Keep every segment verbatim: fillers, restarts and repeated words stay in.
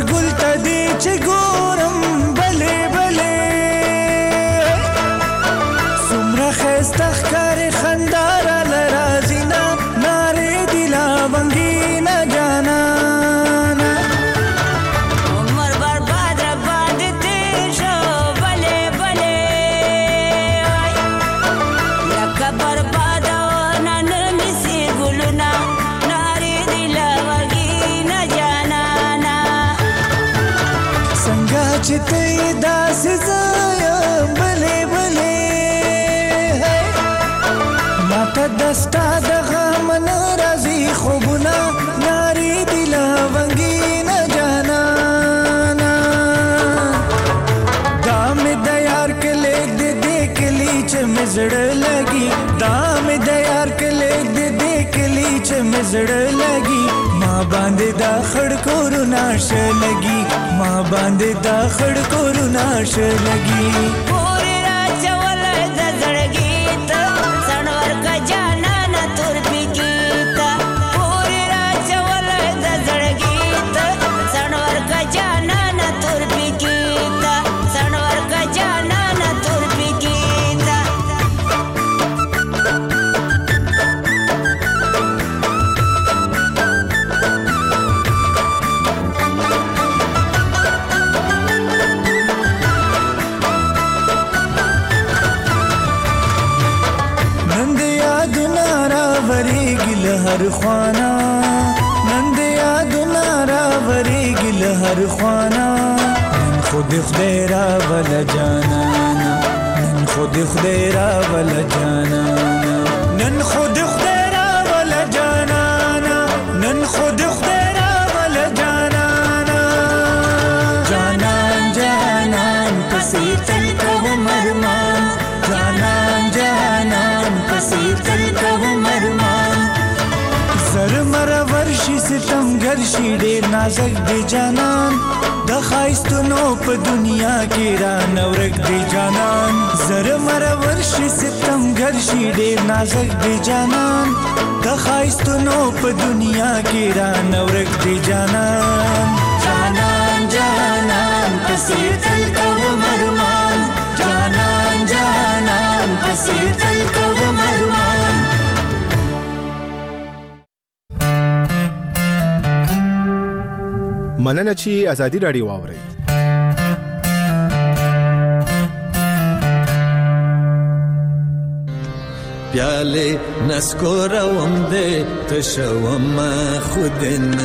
ګل ته دې چې ګورم بلې بلې څومره ښایسته ښکارې خندا راله راځي نه نارې دي لا بنګینه جانانه عمر برباد را باندې تېر شو بلې بلې لکه برباد ونه نه نیسي ګلونه نارې دي لا بنګینه جانانه څنګه چې ته یې داسې زه یم بلې بلې ماته دستا د غم نه راځي خوبونه نارې دي له ونګینه جانانه دا مې د یار کلیک د دې کلي چې مې زړه لګي دا مې د یار کلیک د دې کلي چې مې زړه لګي ما باندې دا خړ کورونه ښه لګي ما باندې دا خړ کورونه ښه لګي پورې راچولی د زړګي ته څڼور که جانانه تور پیکي ته پورې راچولی د زړګي ته څڼور که جانانه تور پیکي ته څڼور که جانانه تور پیکي ته نن د یادونه راوریږي له هر خوانا نن د یادونه راوریږي له هر خوانا نن خو د خدای راوله جانانا نن خو د خدای راوله جانانا نن خو د خدای راوله جانانا نن خو د خدای راوله جانانا جانان جانان پسې تل کوم ارمان جانان جانان پسې تل کوم ارمان زر مره ورشي ستمګر شي ډېر نازک دی جانان د ښایستونو په دنیا کې رانه ورک دی جانان زر مره ورشي ستمګر شي ډېر نازک دی جانان د ښایستونو په دنیا کې رانه ورک دی جانان جانان جانان پسې تل کوم ارمان جانان جانان پسې تل کوم ارمان مننه چې ازادي راډیو واورئ. پیاله نسکوروم دې تشوم خودنه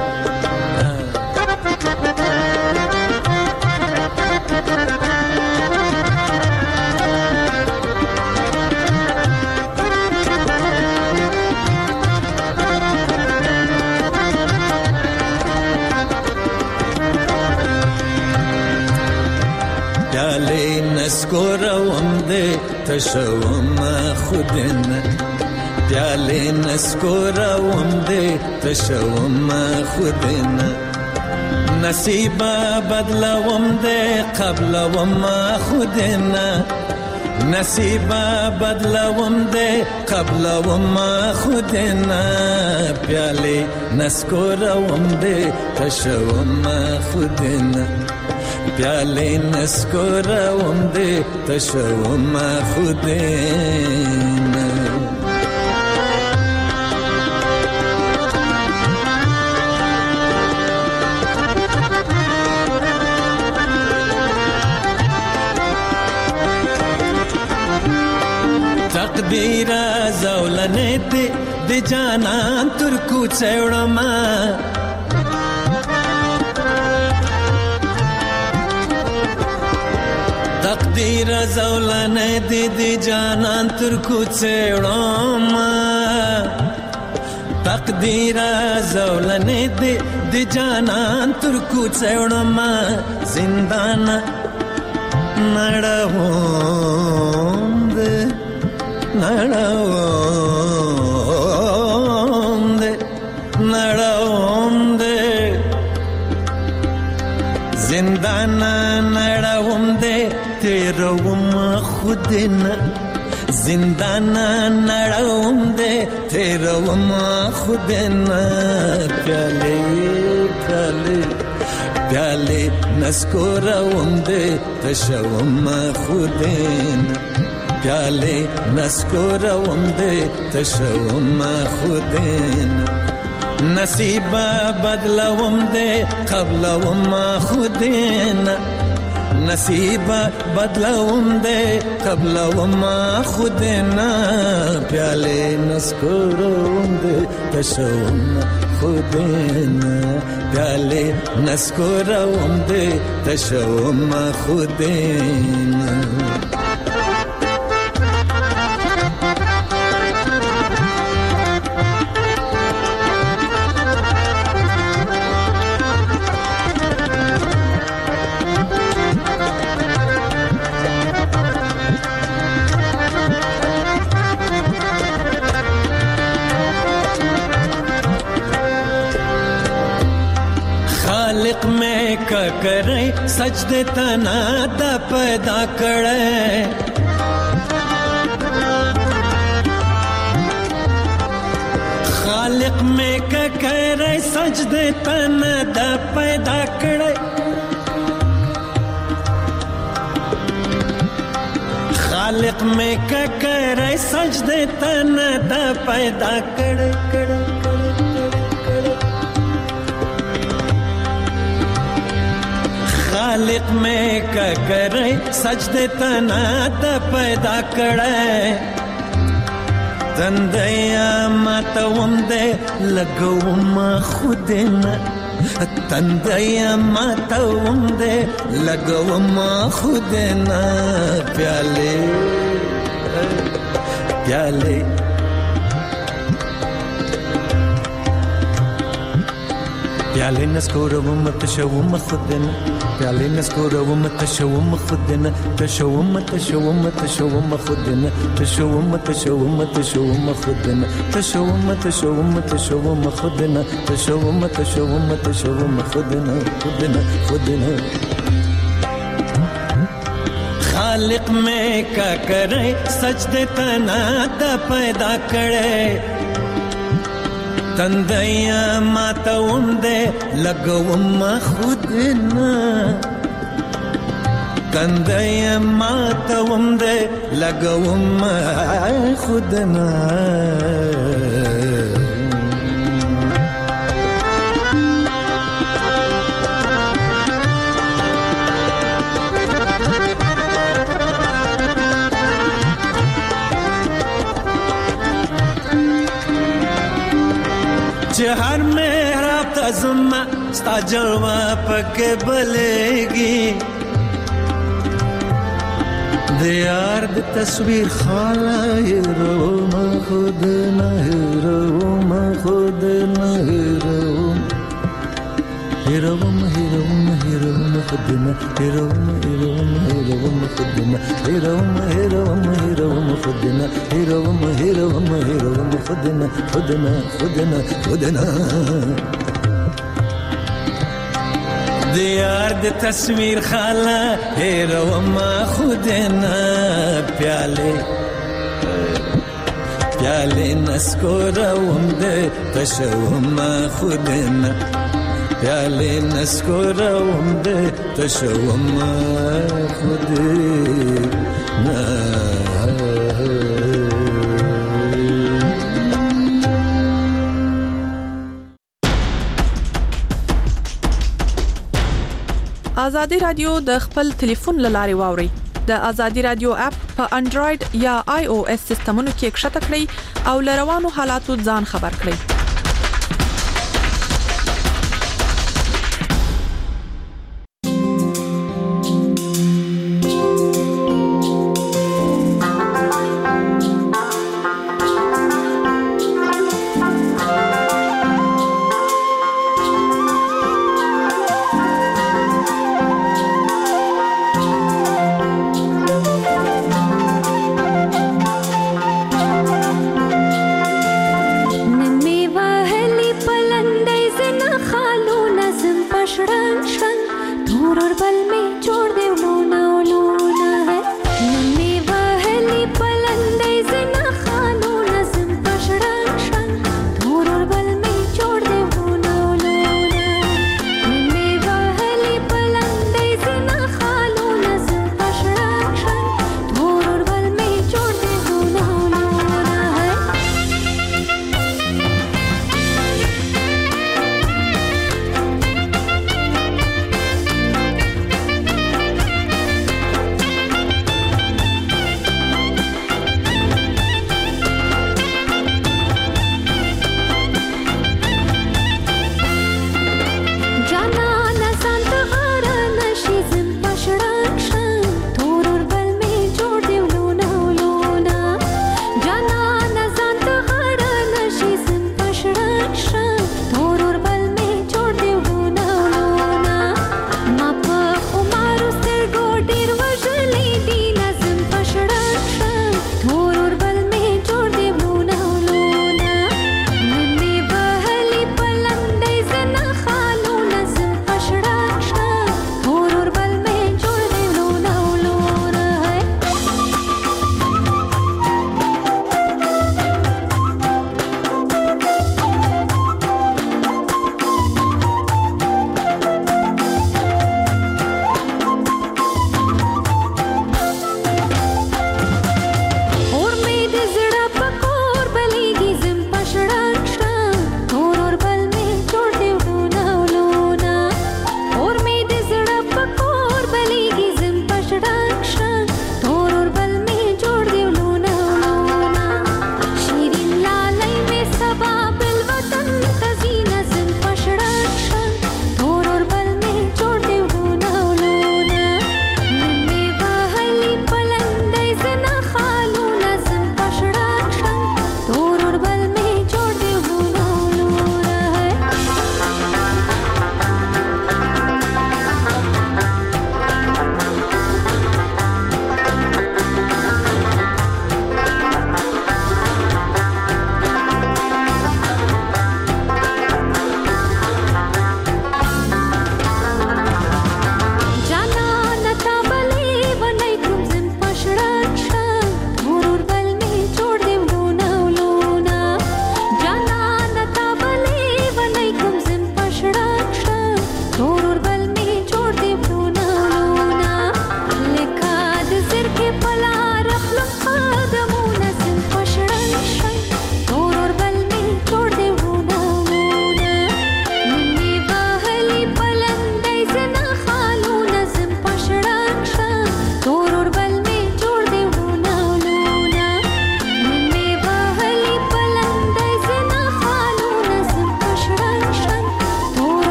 نسکوروم دې تشوم خودنه پیاله نسکوروم دې تشوم خودنه نصیب بدلوم دې قبلوم خودنه نصیب بدلوم دې قبلوم خودنه پیاله نسکوروم دې تشوم خودنه پیاله نسکوروم دې تشوم خودنه تقدیر زولنه دې د جانان تر کوڅه وړما تقدیر زولنه دې د جانان تر کوڅه وړما تقدیر زولنه دې د جانان تر کوڅه وړما زندان نړوم دې نړوم دې نړوم دې زندان نړوم دې تیروم خودنه زندان نړوم دې تیروم خودنه پیاله پیاله پیاله نسکورم دې تشوم خودین پیاله نسکورم دې تشوم خودین نصیب بدلوم دې قبلوم خودین نصیب بدلوم دې قبلوم خودین پیاله نسکورم دې تشوم خودین پیاله نسکورم دې تشوم خودین करे सजदे तना दा पैदा करे खालिक में का करे सजदे तना दा पैदा करे खालिक में का करे सजदे तना दा पैदा करे करे खालिक में का करे सजदे तना दा पैदा करे तंदया मातवम दे लगवम खुदना तंदया मातवम दे लगवम खुदना प्याले प्याले प्याले नस्कोरवम तशवम खुदना प्याले नस्कोरवम तशवम खुदना तशवम तशवम तशवम खुदना तशवम तशवम तशवम खुदना तशवम तशवम तशवम खुदना तशवम तशवम तशवम खुदना खुदना खुदना खालिक में का करे सजदे तना दा पैदा करे तंदया मातवम दे लगवम खुदना तंदया मातवम दे लगवम खुदना हर मेरा तज़ुम्मा स्ता जलवा पके बलेगी दियार द तस्वीर खाला हीरो मैं खुद न हीरो मैं खुद न हीरो हीरो मैं हीरो मैं हीरो मैं खुद न हीरो मैं हीरो मैं हीरो मैं खुद न हीरो मैं हीरो मैं हीरो मैं खुद न हीरो मैं हीरो मैं हीरो मैं खुद न खुद न खुद न खुद न दियार द तस्वीर खाला हीरो मैं खुद न प्याले प्याले नस्कोरम दे तशवम खुद न प्याले नस्कोरम दे तशवम खुद न آزادی رادیو د خپل ټلیفون لاري واوري د آزادی رادیو اپ په انډراید یا آی او اس سیستمونو کې ښکته کړئ او لروانو حالاتو ځان خبر کړئ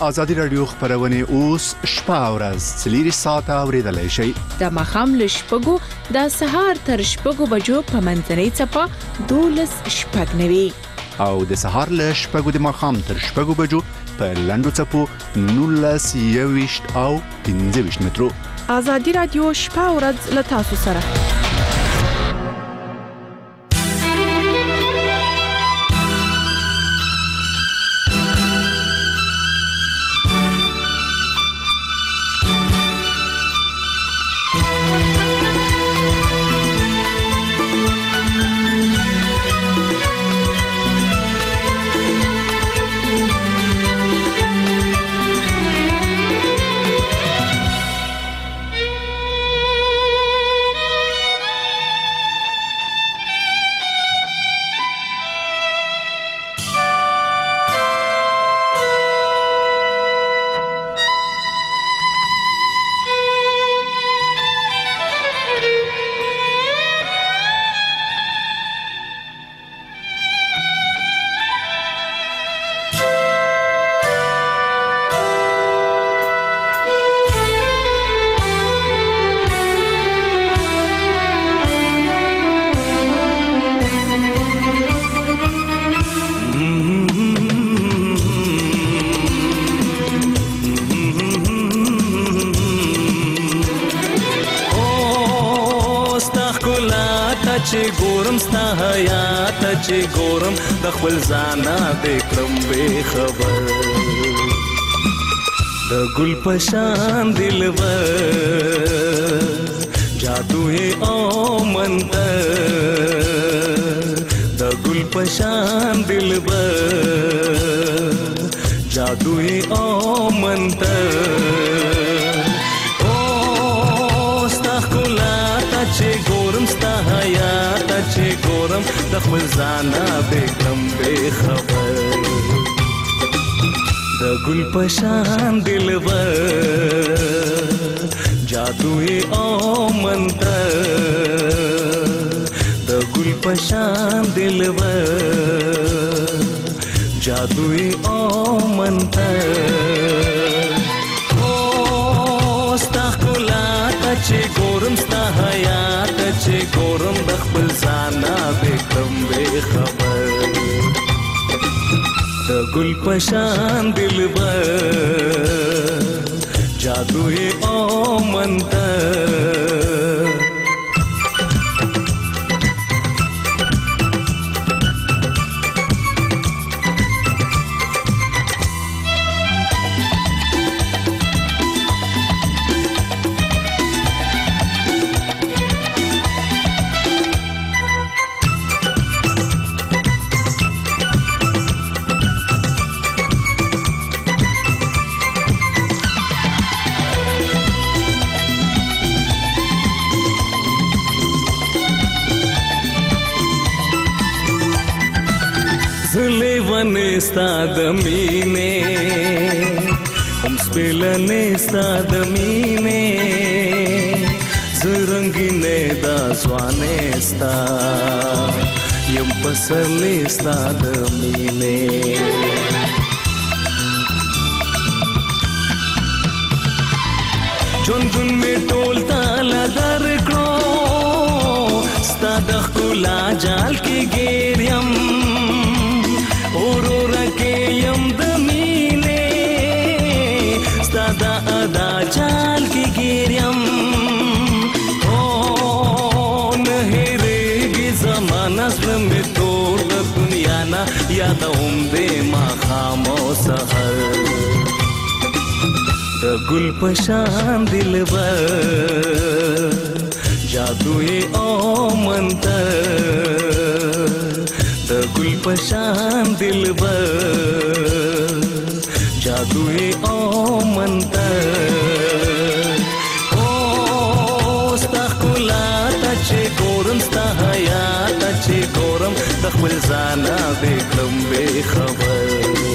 ازادي رادیو خبرونه اوس شپه او ورځ څلور ساعته اوریدلای شئ. د ماښام له شپږو د سهار تر شپږو بجو په منځنۍ څپه دولس شپږ نوي او د سهار له شپږو د ماښام تر شپږو بجو په لنډو څپو نولس یویشت او پنځه ویشت مترو. ازادي رادیو شپه او ورځ له تاسو سره. چې ګورم ستا حیات چې ګورم د خپل ځانه دې کړم بې خبر د ګل په شان دلبر جادو یې او منتر د ګل په شان دلبر جادو یې او منتر چې ګورم ستا حیات چې ګورم د خپل ځانه دې کړم بې خبر د ګل په شان دلبر جادو یې او منتر د ګل په شان دلبر جادو یې او منتر چې ګورم ستا حیات چې ګورم د خپل ځانه دې کړم بې خبر د ګل په شان دلبر جادو یې او منتر ستا د مینې هم سپېلنې ستا د مینې زه رنګینې دا ځوانې ستا یم پسرلې ستا د مینې ژوندون مې ټول تاله درکړو ستا د ښکلا جال کې ګیر یم اورورا کې یم د مینې ستا د ادا جال کې ګیر یم او نه هېرېږي زمانه زړه مې تور د دنیا نه یادوم دې ماښام او سحر د ګل په شان دلبر جادو یې او منتر د ګل په شان دلبر جادو یې او منتر او ستا ښکلا ته چې ګورم ستا حیات ته چې ګورم د خپل ځانه دې کړم بې خبر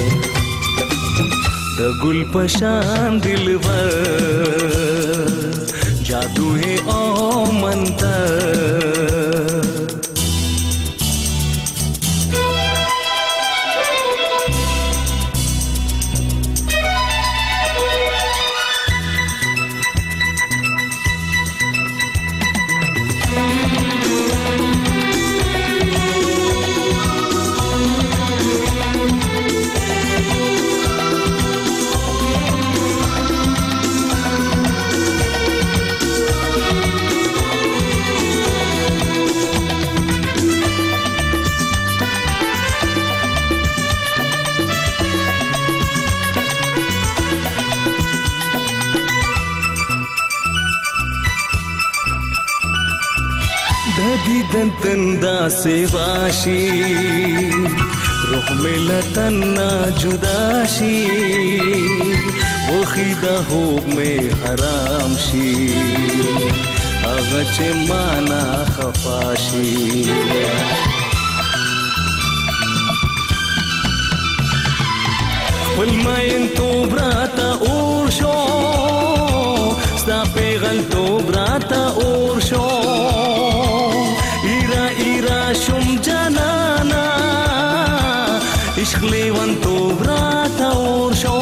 د ګل په شان دلبر جادو یې او منتر دیدن تندا سیواشی روح ملتنا جداشی وخی دا خوب میں حرام شی اغا چه مانا خفاشی والماین تو براتا اور شو ستا پیغل تو براتا اور شو ایرا ایرا شم جانانا عشق لیوان تو براتا اور شو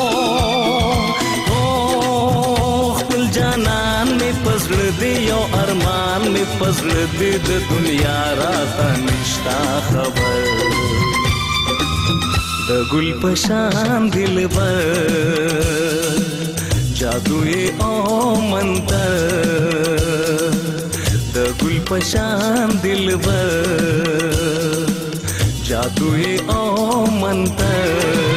خپل جانان می پزړ دی یو ارمان می پزړ دی د دنیا راته نشتا خبر د ګل پشان دلبر جادوی او منتر د ګل پشان دلبر جادوی او منتر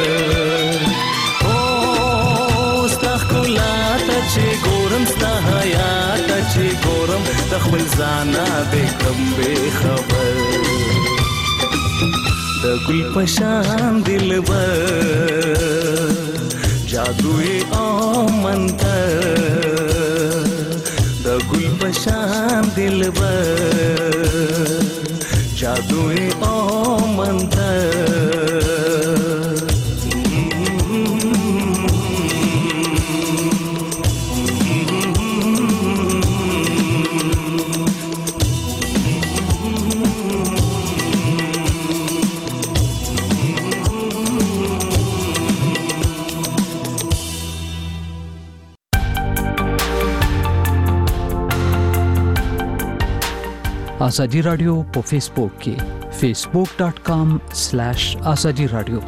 او ستا ښکلا ته چې ګورم ستا حیا ته چې ګورم د خپل ځانه بېکم بې خبر د ګل پشان دلبر جادوی او منتر د ګل پشان دلبر جادوی او منتر آزادی رادیو په فیسبوک کې facebook dot com slash azadi radio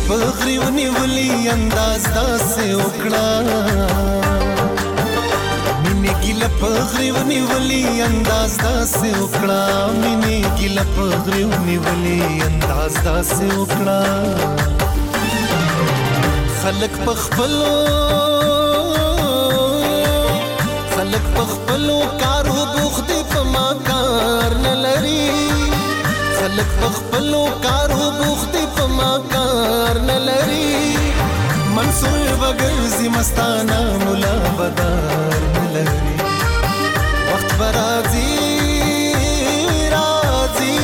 پغری ونیولی انداز داسې وکړه مینې ګیله پغری ونیولی انداز داسې وکړه مینې ګیله پغری ونیولی انداز داسې وکړه خلک پخپلو خلک پخپلو کارو بوخت په ما کار نه لري خلک پخپلو کارو بوخت په ما کار نه لري منصور وګرځي مستانه مولا بدار نه لري وخت برازي راځي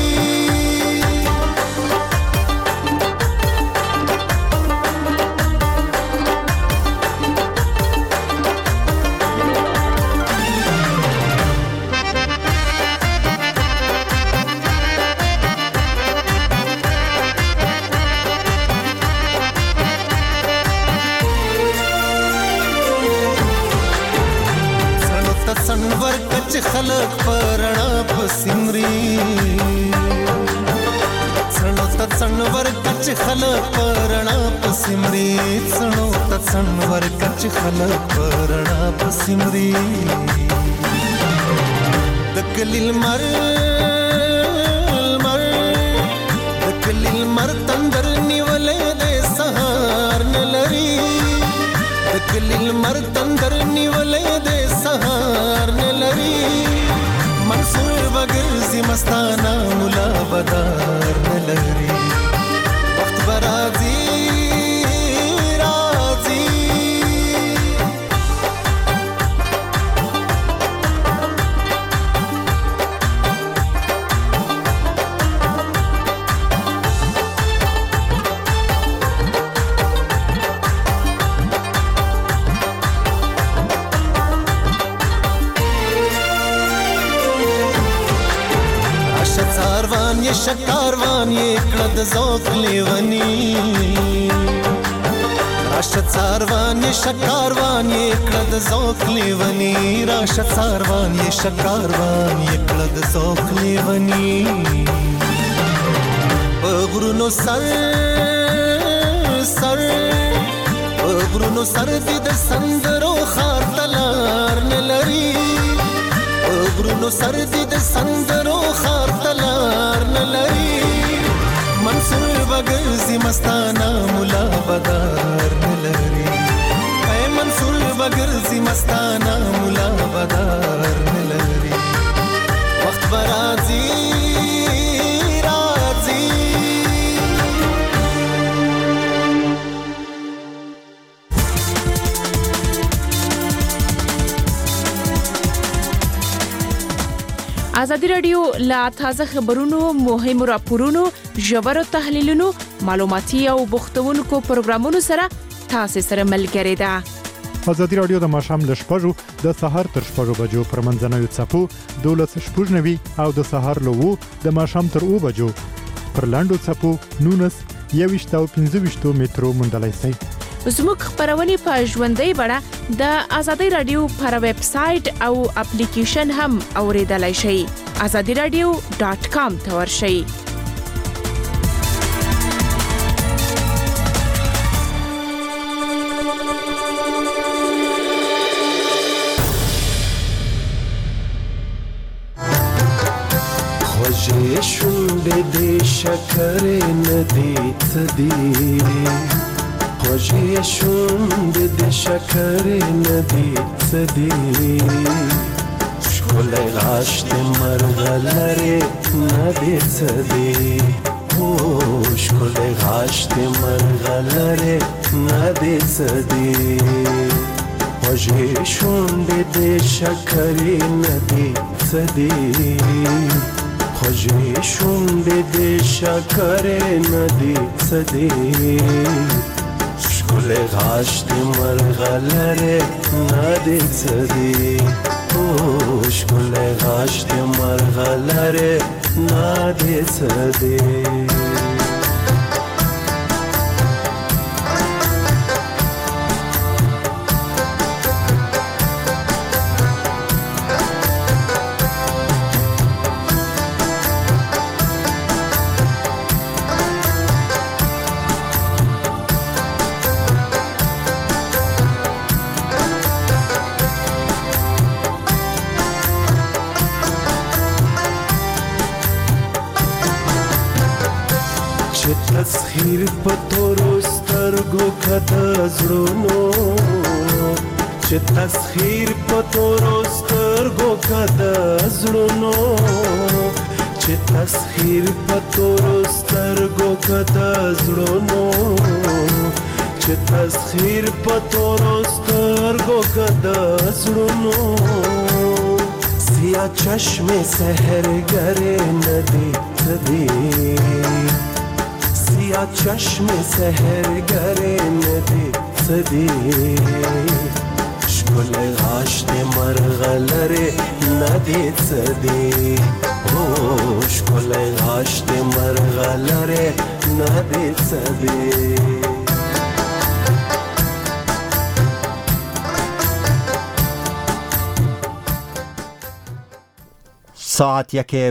سنور کچ خلق پرنا پسمری سنو ت سنور کچ خلق پرنا پسمری سنو ت سنور کچ خلق پرنا پسمری دکلیل مر مر دکلیل مر تندر نیولې د سهار نلری دکلیل مر تندر نیولې د سهار نلری منصور وګرځي مستانه مولا بدار نلری وخت برازي راځي ये शकारोان ये कद ذوق लेवनी راشد ساروان ये शकारोان ये कद ذوق लेवनी راشد ساروان ये शकारोان ये कद ذوق लेवनी بغرونو سر سر بغرونو سر دې د سندرو خار تلار نلري غرونو سر دې د سندرو خار تلار نلري منصور وګرځي مستانه مولا بدار نلري اے منصور وګرځي مستانه مولا بدار نلري وخت برازي راځي ازادي رادیو لا تازه خبرونو مهمو راپورونو ژورو تحلیلونو معلوماتي او بوختونکو پروګرامونو سره تاسو سره ملګری ده ازادي رادیو د ماښام ل شپږو د سهار تر شپږو بجو پر منځنوي څپو دولس شپږنوي او د سهار له وو د ماښام تر اوو بجو پر لاندو څپو نونس یويشت او پنځه ویشت مترو مونډلای سي زموږ خبرونه په ژوندۍ بڼه د ازادي رادیو پر ویب سټ او اپلیکیشن هم اوریدلای شئ azadi radio dot com ته ورشئ خوږې شونډې دې شکر ندی تدی خوږې شونډې دې شکر ندی تدی ښکلی غاښ دې مرغلرې ندی تدی او ښکلی غاښ دې مرغلرې ندی تدی خوږې شونډې دې شکر ندی تدی خوږې شونډې دې شکر ندی تدی ښکلی غاښ دې مرغلرې ندی تدی او ښکلی غاښ دې مرغلرې ندی تدی چې تسخیر په تورو سترګو کده زړونو چې تسخیر په تورو سترګو کده زړونو چې تسخیر په تورو سترګو کده زړونو چې تسخیر په تورو سترګو کده زړونو سیا چشم سحر گره ندی تدی سیا چشم سحر گره ندی تدی شکل غاشت مرغلره ندی تدی شکل غاشت مرغلره ندی تدی ساعت یک